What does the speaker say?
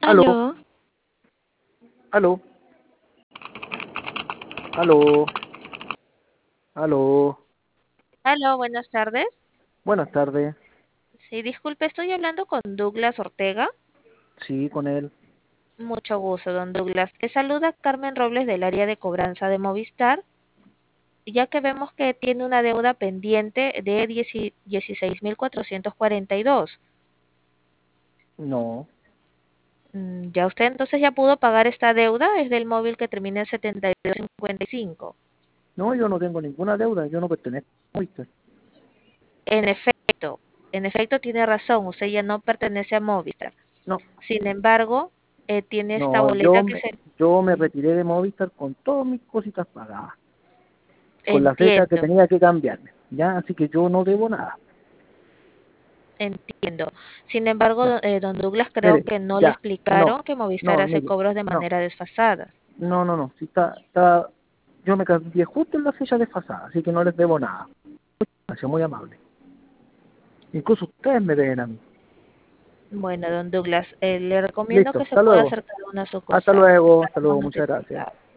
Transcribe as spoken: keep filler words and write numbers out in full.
Aló, Aló, aló, aló, aló. aló, buenas tardes. Buenas tardes. Sí, disculpe, estoy hablando con Douglas Ortega. Sí, con él. Mucho gusto, don Douglas. Te saluda Carmen Robles del área de cobranza de Movistar, ya que vemos que tiene una deuda pendiente de dieciséis mil cuatrocientos cuarenta y dos. No, Mm, Ya usted entonces ya pudo pagar esta deuda, es del móvil que termina en setenta y dos cincuenta y cinco. no, yo no tengo ninguna deuda. Yo no pertenezco a Movistar. En efecto, en efecto tiene razón, usted ya no pertenece a Movistar. No, Sin embargo, eh, tiene esta no, yo boleta que me, se yo me retiré de Movistar con todas mis cositas pagadas, con la fecha que entiendo. tenía que cambiarme. Ya, así que yo no debo nada. Entiendo. Sin embargo, Ya, do- eh, don Douglas, creo mire, que no le ya, no, explicaron que Movistar no, hace mire, cobros de no, manera desfasada. no, no, no. Si está, está, yo me cambié justo en la fecha desfasada, así que no les debo nada. Gracias, muy amable. Incluso ustedes me deben a mí. Bueno, don Douglas, eh, le recomiendo Listo, que se hasta pueda luego. acercar a una Hasta sucursal. luego, hasta luego, Estamos muchas gracias. necesitados.